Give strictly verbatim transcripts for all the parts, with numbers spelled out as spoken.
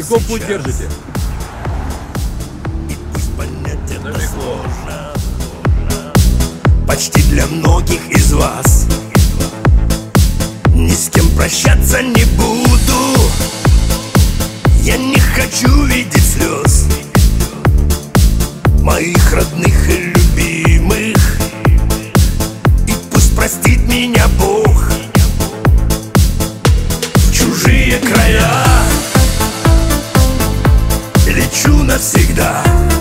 Далеко путь держите? И пусть понять это сложно почти для многих из вас. Ни с кем прощаться не буду, я не хочу видеть слез моих родных и любимых. И пусть простит меня Бог. В чужие края лечу навсегда,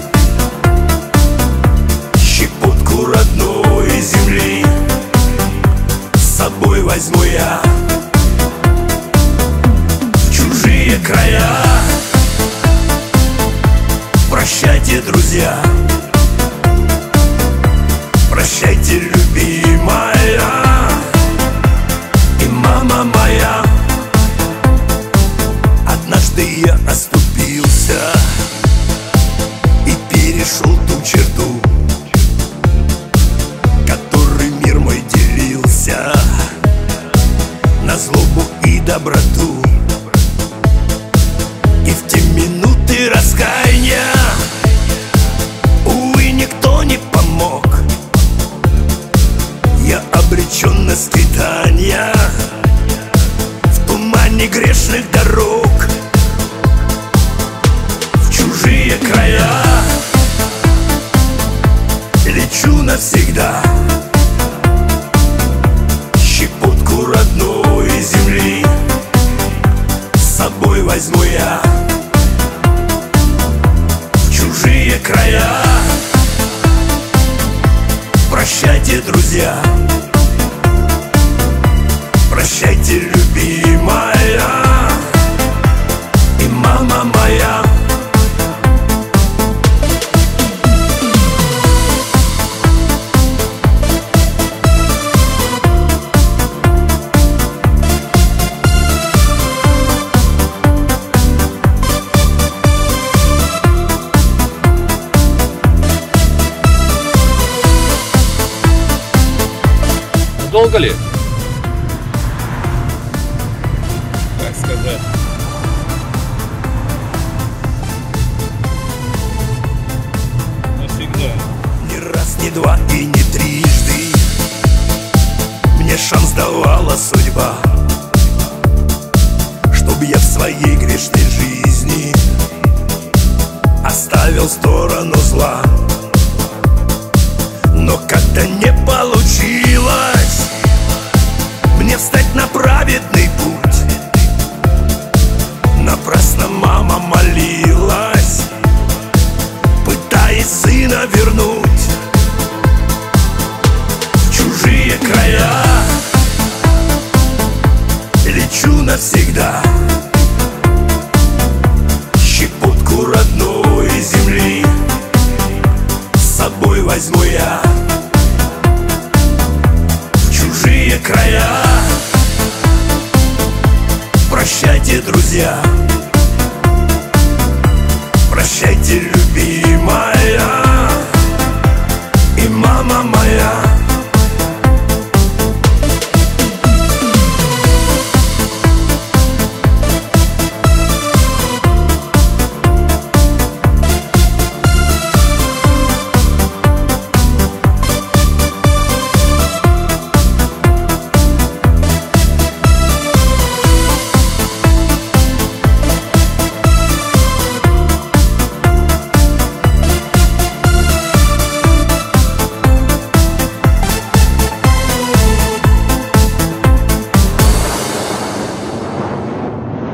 щепотку родной земли с собой возьму я. В чужие края прощайте, друзья, прощайте, любимая и мама моя. Однажды я оступился и перешел ту черту, которой мир мой делился на злобу и доброту. И в те минуты раскаяния, увы, никто не помог. Я обречен на скитания в тумане грешных дорог. В чужие края лечу навсегда, щепотку родной земли с собой возьму я. В чужие края прощайте, друзья, прощайте, любимая и мама моя. Долго ли? Как сказать? Навсегда. Ни раз, ни два и не трижды мне шанс давала судьба, чтоб я в своей грешной жизни оставил сторону зла. Но когда не получилось мне встать на праведный путь, напрасно мама молилась, пытаясь сына вернуть. В чужие края лечу навсегда, щепотку родной земли с собой возьму я. В чужие края прощайте, друзья,